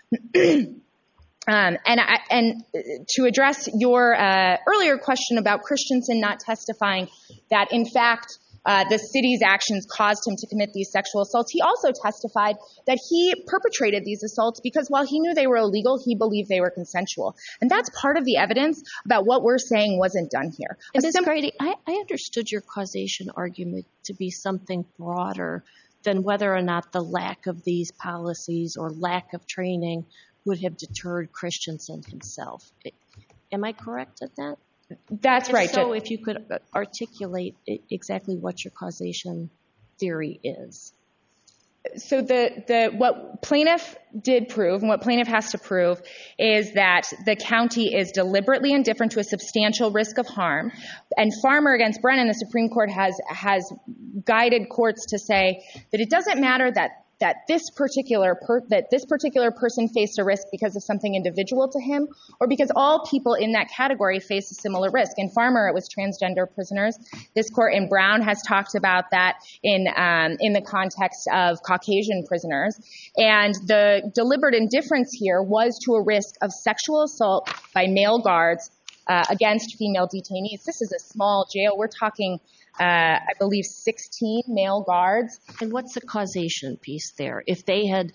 And to address your earlier question about Christensen not testifying that, in fact, the city's actions caused him to commit these sexual assaults, he also testified that he perpetrated these assaults because while he knew they were illegal, he believed they were consensual. And that's part of the evidence about what we're saying wasn't done here. Ms. Grady, I understood your causation argument to be something broader than whether or not the lack of these policies or lack of training would have deterred Christensen himself. Am I correct at that? That's right. So if you could articulate exactly what your causation theory is. So what plaintiff did prove and what plaintiff has to prove is that the county is deliberately indifferent to a substantial risk of harm. And Farmer against Brennan, the Supreme Court has guided courts to say that it doesn't matter that this particular person faced a risk because of something individual to him, or because all people in that category face a similar risk. In Farmer, it was transgender prisoners. This court in Brown has talked about that in the context of Caucasian prisoners. And the deliberate indifference here was to a risk of sexual assault by male guards against female detainees. This is a small jail. We're talking, I believe, 16 male guards. And what's the causation piece there? If they had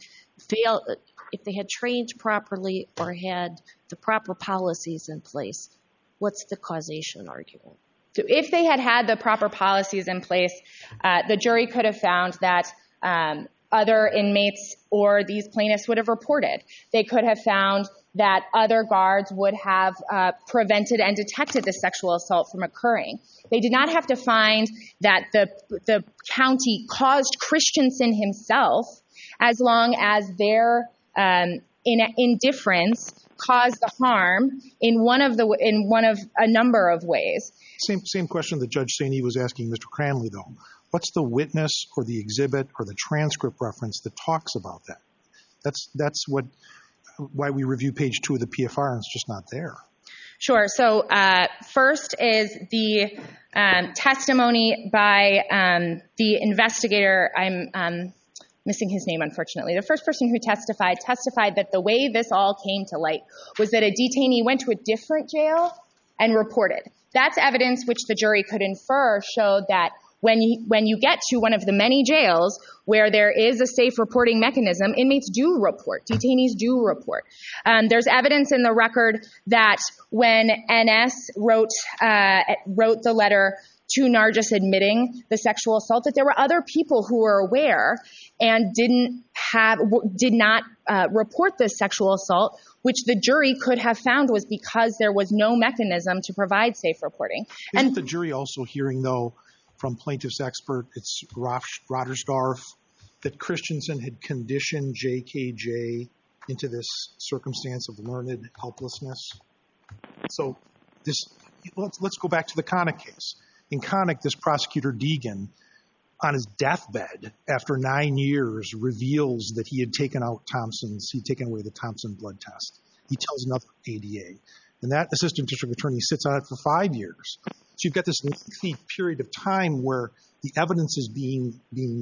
trained properly or had the proper policies in place, what's the causation argument? So if they had the proper policies in place, the jury could have found that other inmates or these plaintiffs would have reported. They could have found that other guards would have prevented and detected the sexual assault from occurring. They did not have to find that the county caused Christensen himself, as long as their indifference caused the harm in one of a number of ways. Same question that Judge Saini was asking Mr. Cranley, though. What's the witness or the exhibit or the transcript reference that talks about that? That's why we review page 2 of the PFR, and it's just not there. Sure. So first is the testimony by the investigator. I'm missing his name, unfortunately. The first person who testified that the way this all came to light was that a detainee went to a different jail and reported. That's evidence which the jury could infer showed that when you get to one of the many jails where there is a safe reporting mechanism, inmates do report. Detainees do report. There's evidence in the record that when NS wrote the letter to Nargis admitting the sexual assault, that there were other people who were aware and did not report this sexual assault, which the jury could have found was because there was no mechanism to provide safe reporting. Isn't the jury also hearing, though, from plaintiff's expert, it's Rodersdorf, that Christensen had conditioned JKJ into this circumstance of learned helplessness? So let's go back to the Connick case. In Connick, this prosecutor Deegan, on his deathbed after 9 years, reveals that he had taken away the Thompson blood test. He tells another ADA. And that assistant district attorney sits on it for 5 years. So you've got this lengthy period of time where the evidence is being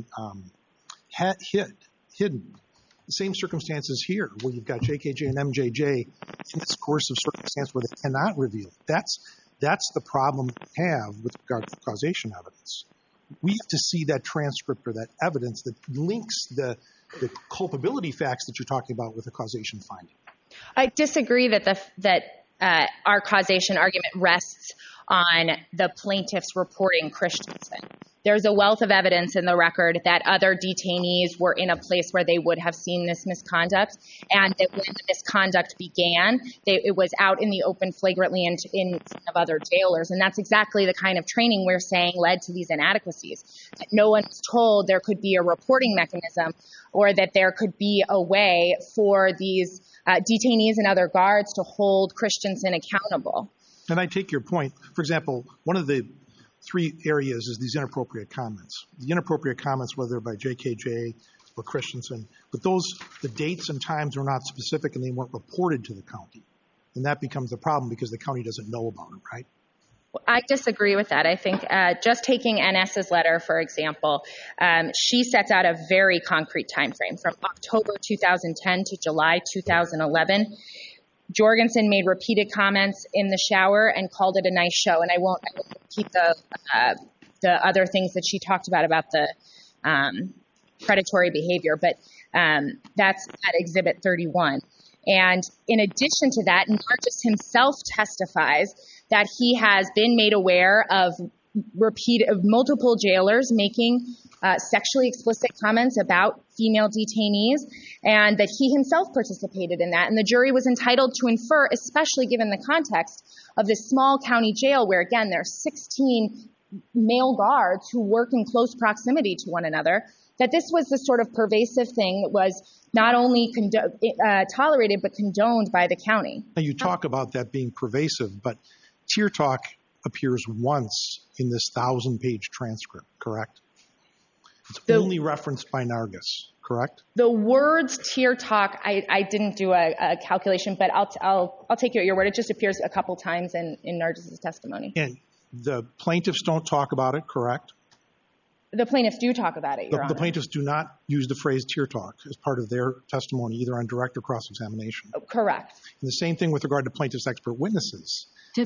hidden. The same circumstances here, where you've got JKJ and MJJ in this course of circumstance where they cannot reveal. That's the problem we have with regard to causation evidence. We have to see that transcript or that evidence that links the culpability facts that you're talking about with the causation finding. I disagree that our causation argument rests on the plaintiffs reporting Christensen. There's a wealth of evidence in the record that other detainees were in a place where they would have seen this misconduct, and that when the misconduct began, it was out in the open flagrantly in front of other jailers. And that's exactly the kind of training we're saying led to these inadequacies. That no one was told there could be a reporting mechanism or that there could be a way for these detainees and other guards to hold Christensen accountable. And I take your point. For example, one of the 3 areas is these inappropriate comments. The inappropriate comments, whether by JKJ or Christensen, but the dates and times are not specific and they weren't reported to the county. And that becomes a problem because the county doesn't know about them, right? Well, I disagree with that. I think just taking NS's letter, for example, she sets out a very concrete time frame from October 2010 to July 2011. Jorgensen made repeated comments in the shower and called it a nice show. And I won't keep the other things that she talked about the predatory behavior, but that's at Exhibit 31. And in addition to that, Nargis himself testifies that he has been made aware of multiple jailers making sexually explicit comments about female detainees, and that he himself participated in that. And the jury was entitled to infer, especially given the context of this small county jail where, again, there are 16 male guards who work in close proximity to one another, that this was the sort of pervasive thing that was not only tolerated but condoned by the county. Now, you talk about that being pervasive, but tear talk appears once in this 1,000-page transcript, correct? It's only referenced by Nargis, correct? The words tear talk, I didn't do a calculation, but I'll take you at your word. It just appears a couple times in Nargis' testimony. And the plaintiffs don't talk about it, correct? The plaintiffs do talk about it, Your Honor. The plaintiffs do not use the phrase tear talk as part of their testimony, either on direct or cross-examination. Correct. And the same thing with regard to plaintiffs' expert witnesses.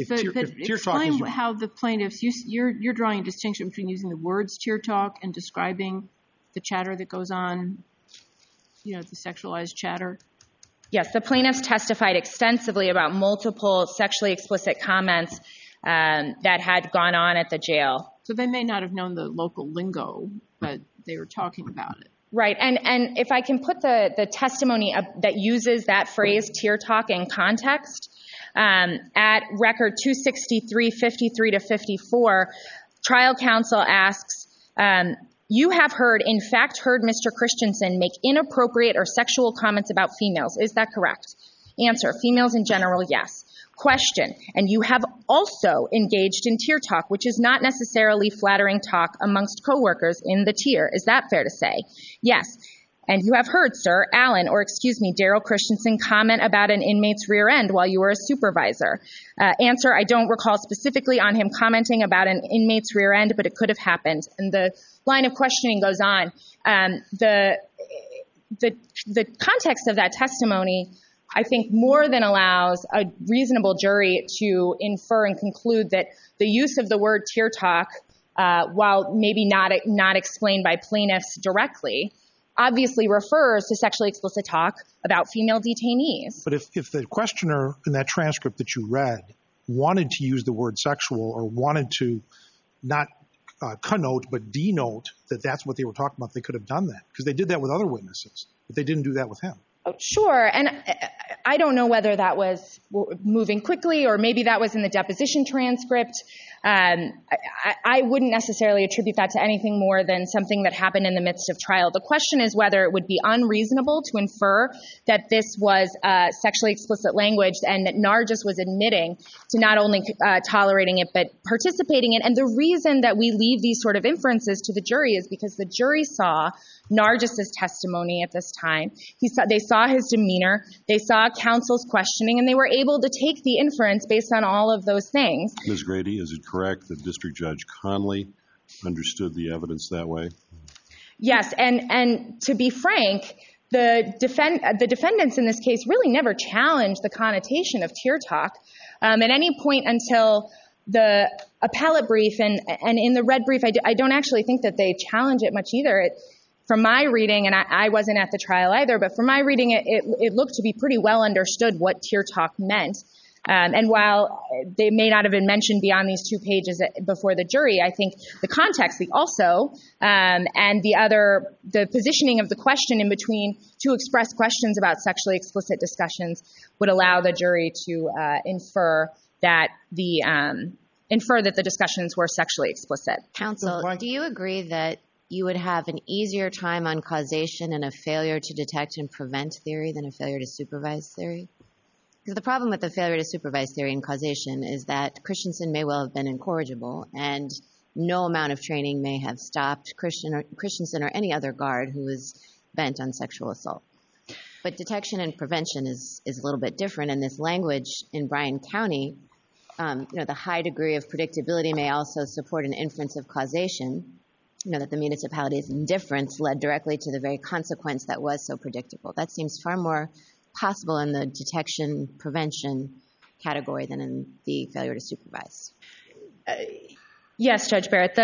Explain how the plaintiffs, you're drawing a distinction between using the words tear talk and describing the chatter that goes on, the sexualized chatter. Yes, the plaintiffs testified extensively about multiple sexually explicit comments that had gone on at the jail. So they may not have known the local lingo, but they were talking about it. Right, and if I can put the testimony that uses that phrase tear talk in context, at record 263, 53 to 54, trial counsel asks, you have in fact heard Mr. Christensen make inappropriate or sexual comments about females. Is that correct? Answer, females in general, yes. Question, and you have also engaged in tear talk, which is not necessarily flattering talk amongst coworkers in the tier. Is that fair to say? Yes. And you have heard, sir, Daryl Christensen comment about an inmate's rear end while you were a supervisor. Answer, I don't recall specifically on him commenting about an inmate's rear end, but it could have happened. And the line of questioning goes on. The context of that testimony, I think, more than allows a reasonable jury to infer and conclude that the use of the word tear talk, while maybe not explained by plaintiffs directly, obviously refers to sexually explicit talk about female detainees. But if the questioner in that transcript that you read wanted to use the word sexual or wanted to not connote but denote that that's what they were talking about, they could have done that because they did that with other witnesses, but they didn't do that with him. Oh, sure, and I don't know whether that was moving quickly or maybe that was in the deposition transcript. I wouldn't necessarily attribute that to anything more than something that happened in the midst of trial. The question is whether it would be unreasonable to infer that this was sexually explicit language and that Nargis was admitting to not only tolerating it but participating in it. And the reason that we leave these sort of inferences to the jury is because the jury saw Nargis' testimony at this time. They saw his demeanor, they saw counsel's questioning, and they were able to take the inference based on all of those things. Ms. Grady, is it correct that District Judge Conley understood the evidence that way? Yes, and to be frank, the defendants in this case really never challenged the connotation of tear talk at any point until the appellate brief, and in the red brief, I don't actually think that they challenge it much either. From my reading, and I wasn't at the trial either, but from my reading, it looked to be pretty well understood what tear talk meant. And while they may not have been mentioned beyond these 2 pages before the jury, I think the context, the also, and the positioning of the question in between 2 expressed questions about sexually explicit discussions would allow the jury to infer that the discussions were sexually explicit. Counsel, do you agree that you would have an easier time on causation in a failure to detect and prevent theory than a failure to supervise theory? Because the problem with the failure to supervise theory and causation is that Christensen may well have been incorrigible, and no amount of training may have stopped Christensen or any other guard who was bent on sexual assault. But detection and prevention is a little bit different, and this language in Bryan County, the high degree of predictability may also support an inference of causation, that the municipality's indifference led directly to the very consequence that was so predictable. That seems far more possible in the detection prevention category than in the failure to supervise. Yes, Judge Barrett.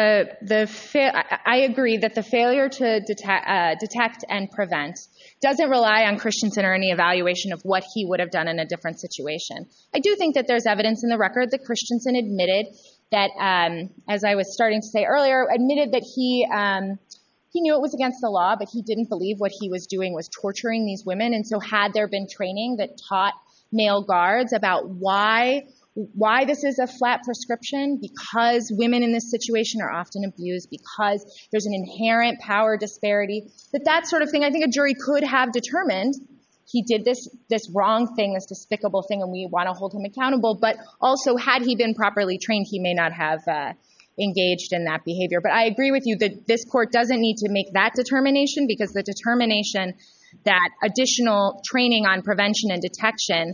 I agree that the failure to detect and prevent doesn't rely on Christensen or any evaluation of what he would have done in a different situation. I do think that there's evidence in the record that Christensen admitted that, as I was starting to say earlier, admitted that he he knew it was against the law, but he didn't believe what he was doing was torturing these women. And so had there been training that taught male guards about why this is a flat prescription, because women in this situation are often abused, because there's an inherent power disparity, that sort of thing, I think a jury could have determined he did this wrong thing, this despicable thing, and we want to hold him accountable. But also, had he been properly trained, he may not have engaged in that behavior. But I agree with you that this court doesn't need to make that determination, because the determination that additional training on prevention and detection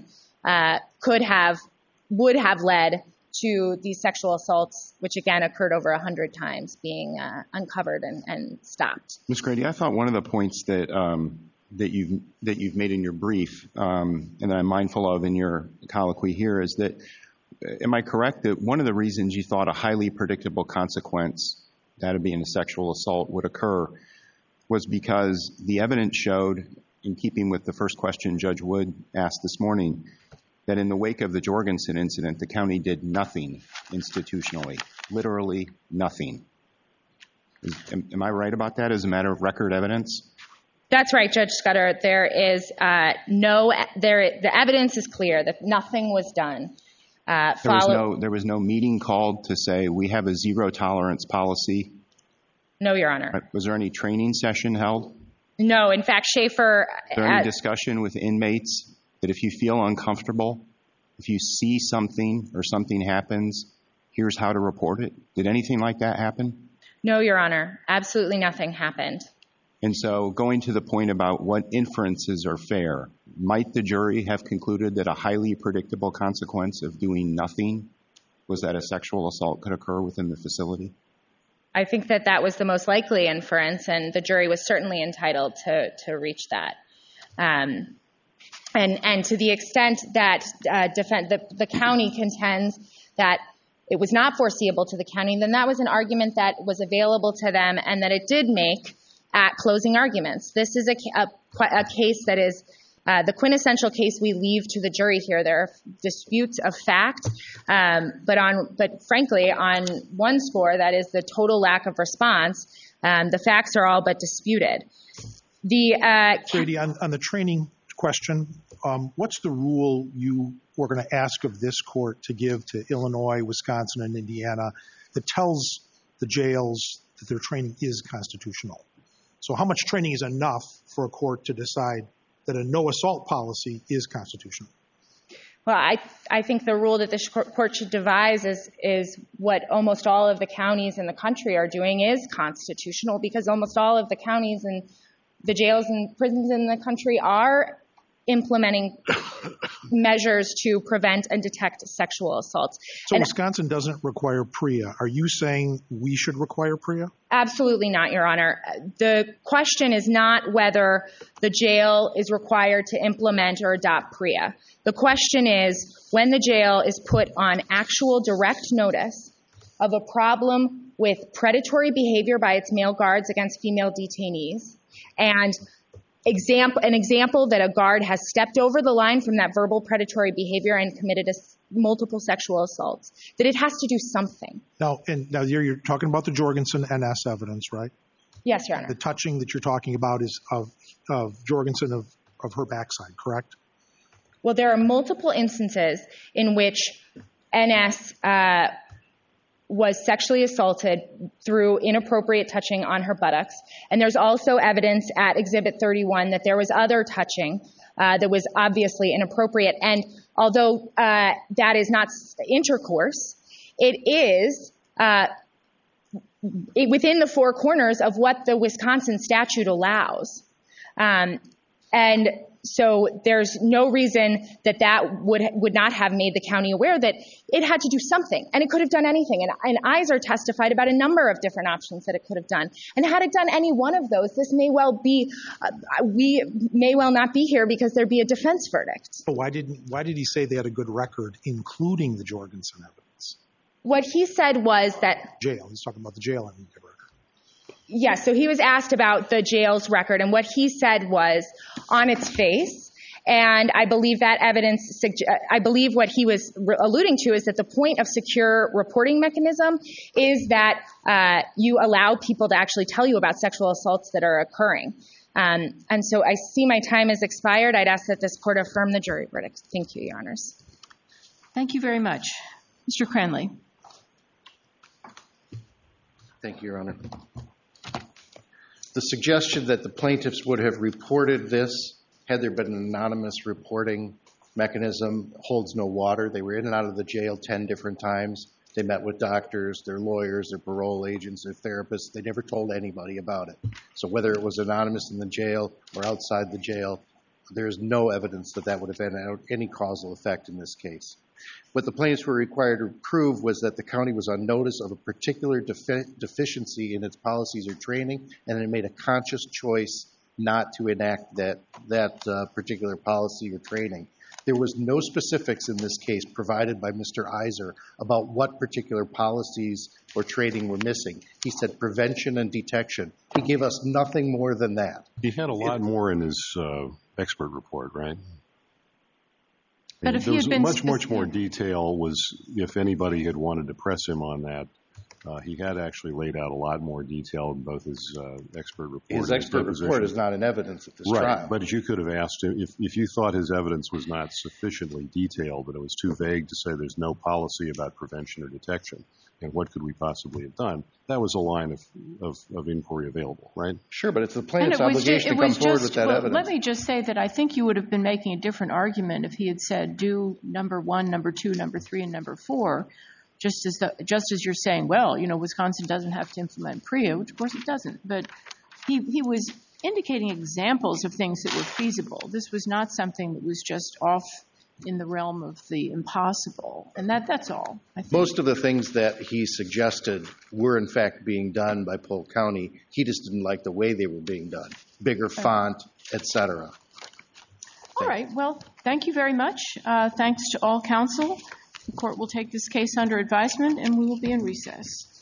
would have led to these sexual assaults, which again occurred over 100 times, being uncovered and stopped. Ms. Grady, I thought one of the points that you've made in your brief, and that I'm mindful of in your colloquy here, is that, am I correct that one of the reasons you thought a highly predictable consequence, that of being a sexual assault, would occur was because the evidence showed, in keeping with the first question Judge Wood asked this morning, that in the wake of the Jorgensen incident, the county did nothing institutionally, literally nothing. Am I right about that as a matter of record evidence? That's right, Judge Scudder. The evidence is clear that nothing was done. There was no meeting called to say we have a zero tolerance policy? No, Your Honor. Was there any training session held? No. In fact, Schaefer... Was there any discussion with inmates that if you feel uncomfortable, if you see something or something happens, here's how to report it? Did anything like that happen? No, Your Honor. Absolutely nothing happened. And so going to the point about what inferences are fair, might the jury have concluded that a highly predictable consequence of doing nothing was that a sexual assault could occur within the facility? I think that was the most likely inference, and the jury was certainly entitled to reach that. And to the extent that the county contends that it was not foreseeable to the county, then that was an argument that was available to them and that it did make at closing arguments. This is a case that is the quintessential case we leave to the jury here. There are disputes of fact, but frankly, on one score, that is the total lack of response, the facts are all but disputed. Grady, on the training question, what's the rule you were going to ask of this court to give to Illinois, Wisconsin, and Indiana that tells the jails that their training is constitutional? So how much training is enough for a court to decide that a no-assault policy is constitutional? Well, I think the rule that the court should devise is what almost all of the counties in the country are doing is constitutional, because almost all of the counties and the jails and prisons in the country are implementing measures to prevent and detect sexual assaults. So Wisconsin doesn't require PREA. Are you saying we should require PREA? Absolutely not, Your Honor. The question is not whether the jail is required to implement or adopt PREA. The question is when the jail is put on actual direct notice of a problem with predatory behavior by its male guards against female detainees, and an example that a guard has stepped over the line from that verbal predatory behavior and committed multiple sexual assaults, that it has to do something. Now you're talking about the Jorgensen NS evidence, right? Yes, Your Honor. The touching that you're talking about is of Jorgensen of her backside, correct? Well, there are multiple instances in which NS was sexually assaulted through inappropriate touching on her buttocks. And there's also evidence at Exhibit 31 that there was other touching that was obviously inappropriate. And although that is not intercourse, it is within the four corners of what the Wisconsin statute allows. And so there's no reason that would not have made the county aware that it had to do something, and it could have done anything. And Iser testified about a number of different options that it could have done. And had it done any one of those, this may well be, we may well not be here because there'd be a defense verdict. So why did he say they had a good record, including the Jorgensen evidence? What he said was that... Jail. He's talking about the jail having a good record. Yes, so he was asked about the jail's record, and what he said was, on its face, And I believe that evidence, I believe what he was alluding to is that the point of secure reporting mechanism is that you allow people to actually tell you about sexual assaults that are occurring. And so I see my time has expired. I'd ask that this court affirm the jury verdict. Thank you, Your Honors. Thank you very much. Mr. Cranley. Thank you, Your Honor. The suggestion that the plaintiffs would have reported this had there been an anonymous reporting mechanism holds no water. They were in and out of the jail 10 different times. They met with doctors, their lawyers, their parole agents, their therapists. They never told anybody about it. So whether it was anonymous in the jail or outside the jail, there is no evidence that that would have had any causal effect in this case. What the plaintiffs were required to prove was that the county was on notice of a particular deficiency in its policies or training, and it made a conscious choice not to enact that particular policy or training. There was no specifics in this case provided by Mr. Iser about what particular policies or training were missing. He said prevention and detection. He gave us nothing more than that. He had a lot more in his expert report, right? But if he had been much more detail was, if anybody had wanted to press him on that, he had actually laid out a lot more detail in both his expert report and his expert report is not in evidence at this trial. Right, but you could have asked him, if you thought his evidence was not sufficiently detailed, that it was too vague to say there's no policy about prevention or detection, and what could we possibly have done, that was a line of inquiry available, right? Sure, but it's the plaintiff's obligation to come forward with that evidence. Let me just say that I think you would have been making a different argument if he had said do number 1, number 2, number 3, and number 4, just as you're saying, well, Wisconsin doesn't have to implement PREA, which of course it doesn't, but he was indicating examples of things that were feasible. This was not something that was just off in the realm of the impossible, and that's all, I think. Most of the things that he suggested were in fact being done by Polk County. He just didn't like the way they were being done. Bigger font, etc. All right, well, thank you very much. Thanks to all counsel. The court will take this case under advisement, and we will be in recess.